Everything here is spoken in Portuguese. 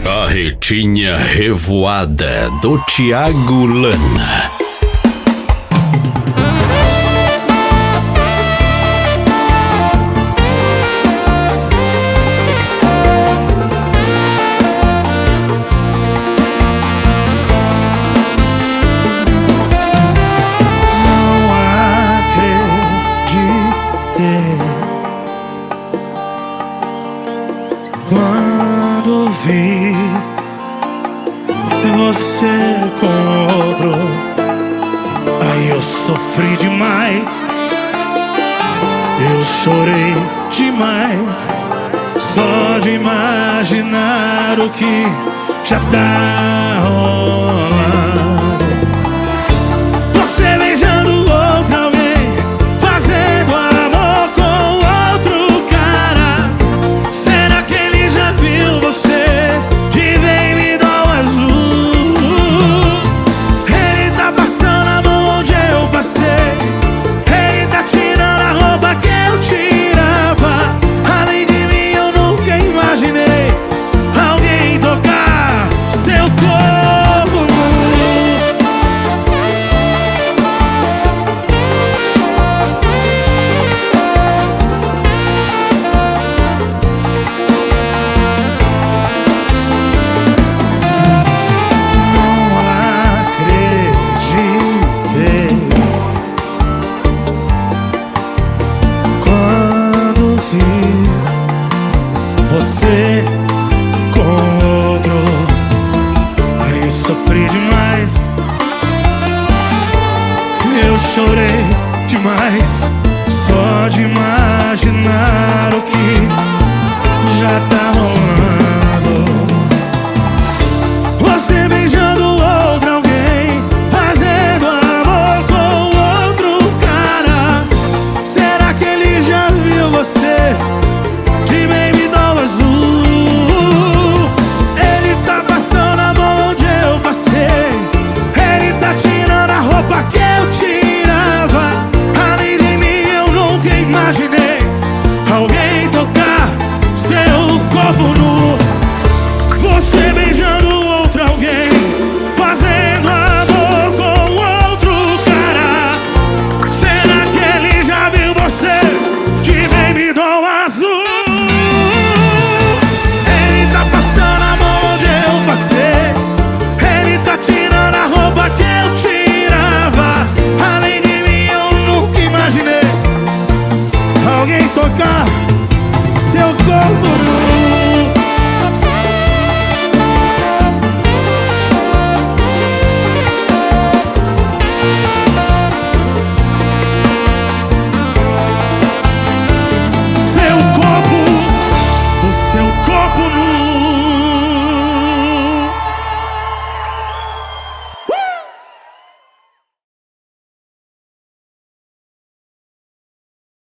Carretinha Revoada do Thiago Lana. Quando vi você com outro, aí eu sofri demais, eu chorei demais, só de imaginar o que já tá rolando. Você beijando outra alguém, fazendo amor com outro cara. Será que ele já viu você de baby doll azul? Ele tá passando a mão onde eu passei, ele tá tirando a roupa que eu tirava. Além de mim eu nunca imaginei alguém tocar seu corpo nu. Você com outro, aí sofri demais, eu chorei demais, só de imaginar o que já tá rolando. Você beijando outra alguém, fazendo amor com outro cara. Será que ele já viu você de baby doll azul? Ele tá passando a mão onde eu passei, ele tá tirando a roupa que eu tirava. Além de mim eu nunca imaginei alguém tocar seu corpo nu. Você beijando outra alguém, fazendo amor com outro cara. Será que ele já viu você de baby doll azul? Tocar seu corpo nu. Seu corpo, o seu corpo.